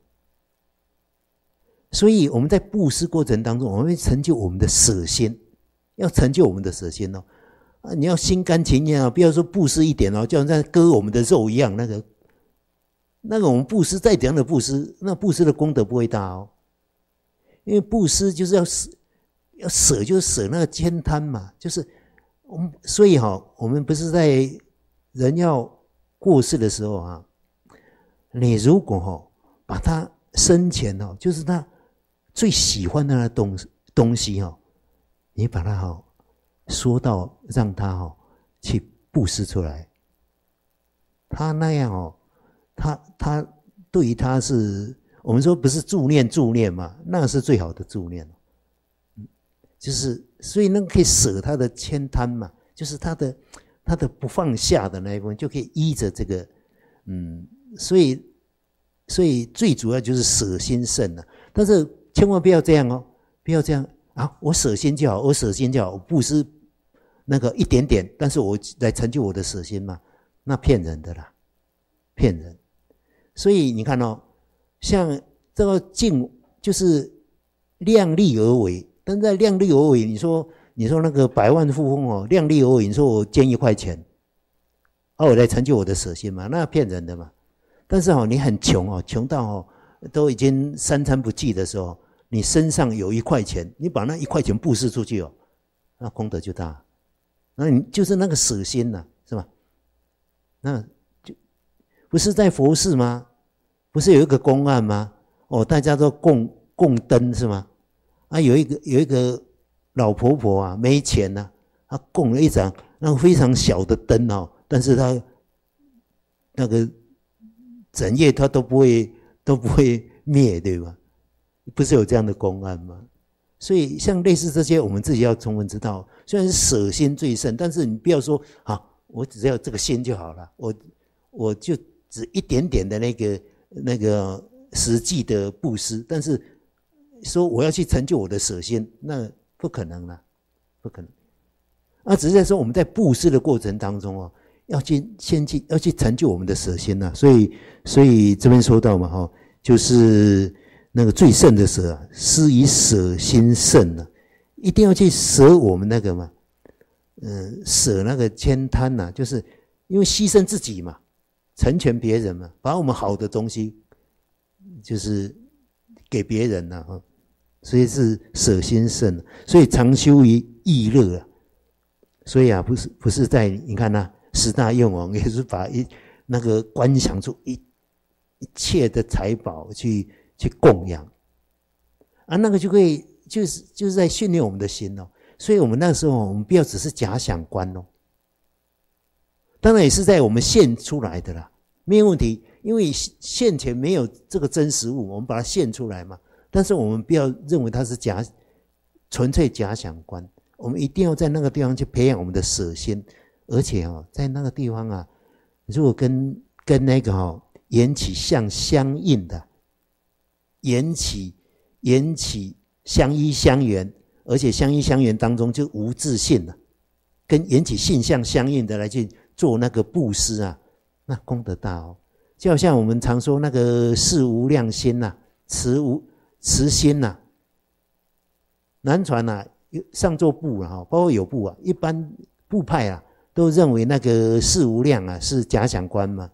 所以我们在布施过程当中，我们会成就我们的舍心，要成就我们的舍心哦。啊，你要心甘情愿啊，不要说布施一点哦，就像在割我们的肉一样，那个那个我们布施再怎样的布施，那布施的功德不会大哦。因为布施就是要舍，要舍就是舍那个悭贪嘛，就是我们所以哈、哦，我们不是在人要过世的时候啊，你如果哈、哦、把他生前哦，就是他最喜欢的那东东西哦，你把它哦说到让他哦去布施出来，他那样哦，他他对于他是。我们说不是助念助念嘛，那是最好的助念，就是所以那个可以舍他的悭贪嘛，就是他的他的不放下的那一部分，就可以依着这个，嗯，所以所以最主要就是舍心胜了、啊，但是千万不要这样哦，不要这样啊！我舍心就好，我舍心就好，我布施那个一点点，但是我来成就我的舍心嘛，那骗人的啦，骗人。所以你看哦。像这个静就是量力而为，但在量力而为，你说你说那个百万富翁哦，量力而为，你说我捐一块钱，啊，我来成就我的舍心嘛，那骗人的嘛。但是哦，你很穷哦，穷到哦都已经三餐不继的时候，你身上有一块钱，你把那一块钱布施出去哦，那功德就大。那你就是那个舍心呐、啊，是吧？那就不是在佛寺吗？不是有一个公案吗？哦，大家都供供灯是吗？啊，有一个有一个老婆婆啊，没钱呐、啊，她供了一盏那个非常小的灯哦，但是她那个整夜她都不会都不会灭，对吧？不是有这样的公案吗？所以像类似这些，我们自己要充分知道。虽然是舍心最胜，但是你不要说好，我只要这个心就好了，我我就只一点点的那个。那个实际的布施，但是说我要去成就我的舍心，那不可能啦，不可能。啊，只是在说我们在布施的过程当中哦，要去先去要去成就我们的舍心呐。所以，所以这边说到嘛，哈，就是那个最胜的舍啊，施以舍心胜啊，一定要去舍我们那个嘛，嗯，舍那个悭贪呐，就是因为牺牲自己嘛。成全别人嘛，把我们好的东西就是给别人了、啊、所以是舍心胜，所以常修于意乐啊。所以啊，不是不是在你看呐、啊，十大愿王也是把一那个观想出一一切的财宝去去供养啊，那个就可以就是就是在训练我们的心哦。所以我们那时候我们不要只是假想观哦。当然也是在我们现出来的啦，没有问题，因为现前没有这个真实物，我们把它现出来嘛。但是我们不要认为它是假，纯粹假想观，我们一定要在那个地方去培养我们的舍心，而且哦，在那个地方啊，如果跟跟那个哦缘起相相应的，缘起缘起相依相缘，而且相依相缘当中就无自性了，跟缘起性相相应的来去。做那个布施啊，那功德大哦，就好像我们常说那个事无量心呐、啊，慈无慈心呐、啊。南传啊，上座部啊，包括有部啊，一般部派啊，都认为那个事无量啊是假想观嘛。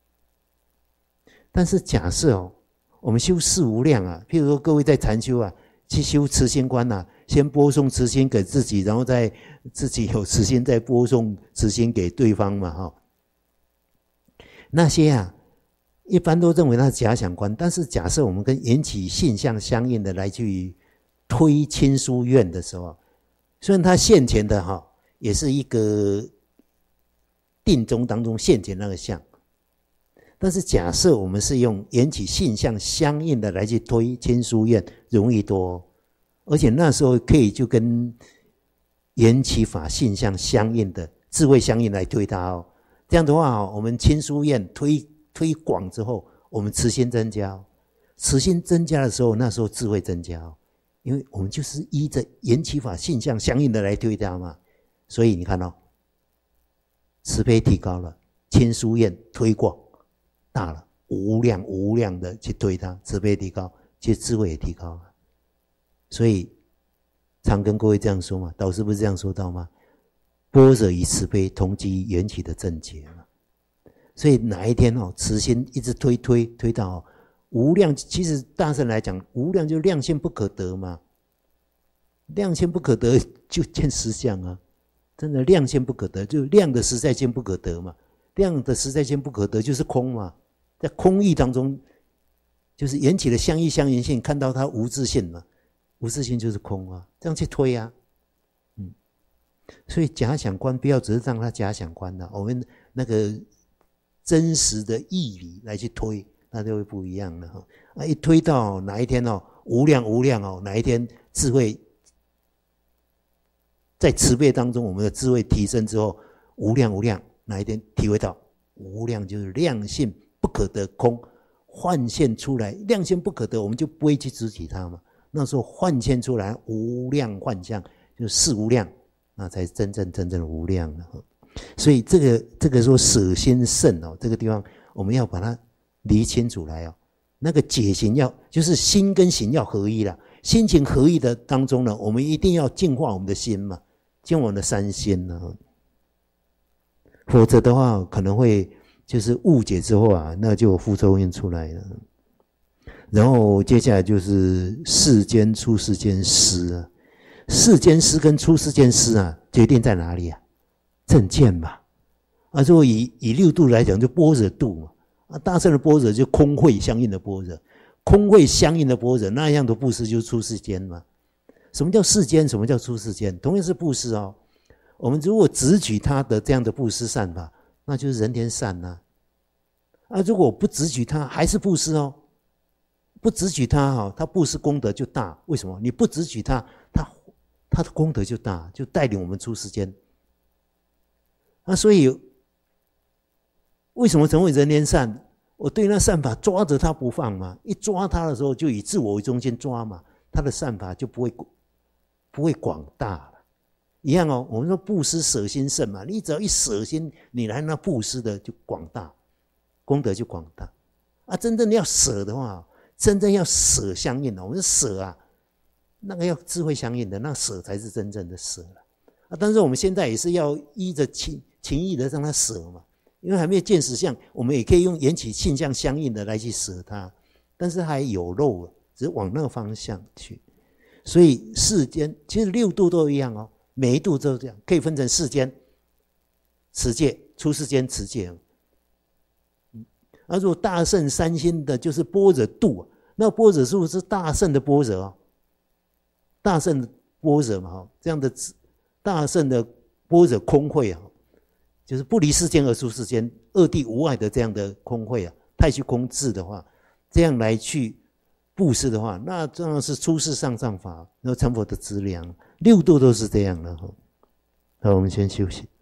但是假设哦，我们修事无量啊，譬如说各位在禅修啊，去修慈心观啊。先播送慈心给自己，然后再自己有慈心，再播送慈心给对方嘛，哈。 那些啊，一般都认为那是假想观，但是假设我们跟缘起性相相应的来去推亲疏远的时候，虽然它现前的哈，也是一个定中当中现前那个相，但是假设我们是用缘起性相相应的来去推亲疏远，容易多，而且那时候可以就跟缘起法性相相应的智慧相应来推它哦。这样的话，我们亲疏远推推广之后，我们慈心增加，慈心增加的时候，那时候智慧增加，因为我们就是依着缘起法性相相应的来推它嘛。所以你看哦，慈悲提高了，亲疏远推广大了，无量无量的去推它，慈悲提高，其实智慧也提高了。所以常跟各位这样说嘛，导师不是这样说到吗？般若与慈悲同集缘起的正觉嘛。所以哪一天哦，慈心一直推推推到、哦、无量，其实大圣来讲，无量就量性不可得嘛，量性不可得就见实相啊，真的量性不可得，就量的实在性不可得嘛，量的实在性不可得就是空嘛，在空义当中，就是缘起的相异相应性，看到它无自性嘛，无自性就是空啊，这样去推啊。所以假想观不要只是让它假想观了、啊，我们那个真实的义理来去推，那就会不一样了哈。啊，一推到哪一天哦，无量无量哦，哪一天智慧在慈悲当中，我们的智慧提升之后，无量无量，哪一天体会到无量就是量性不可得空，幻现出来，量性不可得，我们就不会去执起它嘛。那时候幻现出来无量幻象，就是四无量。那才是真正真正的无量了。所以这个这个说舍心胜哦，这个地方我们要把它理清楚来哦。那个解行要就是心跟行要合一了，心情合一的当中呢，我们一定要净化我们的心嘛，净化我们的三心呢，否则的话可能会就是误解之后啊，那就有副作用出来了。然后接下来就是世间出世间思啊。世间思跟出世间思啊，决定在哪里啊？正见嘛。啊，如果以以六度来讲，就般若度嘛。啊，大圣的般若就空慧相应的般若，空慧相应的般若那样的布施就是出世间嘛。什么叫世间？什么叫出世间？同样是布施哦。我们如果只举他的这样的布施善法，那就是人天善呐、啊。啊，如果不只举他，还是布施哦。不只举他哈、哦，他布施功德就大。为什么？你不只举他，他他的功德就大，就带领我们出世间。啊，所以为什么成为人天善？我对那善法抓着他不放嘛，一抓他的时候，就以自我为中心抓嘛，他的善法就不会不会广大了。一样哦，我们说布施舍心胜嘛，你只要一舍心，你来那布施的就广大，功德就广大。啊，真正要舍的话，真正要舍相应的，我们舍啊。那个要智慧相应的，那舍才是真正的舍了啊！但是我们现在也是要依着情情意的让它舍嘛，因为还没有见实相，我们也可以用缘起性相相应的来去舍它，但是还有漏，只是往那个方向去。所以世间其实六度都一样哦，每一度都这样，可以分成世间、持戒、出世间、持戒。嗯，而、啊、如果大圣三心的，就是般若度，那般若度是大圣的般若哦。大圣的般若嘛，这样的大圣的般若空慧啊，就是不离世间而出世间，二谛无碍的这样的空慧啊，太虚空智的话，这样来去布施的话，那这样是出世上上法，那成佛的资粮，六度都是这样的。好，我们先休息。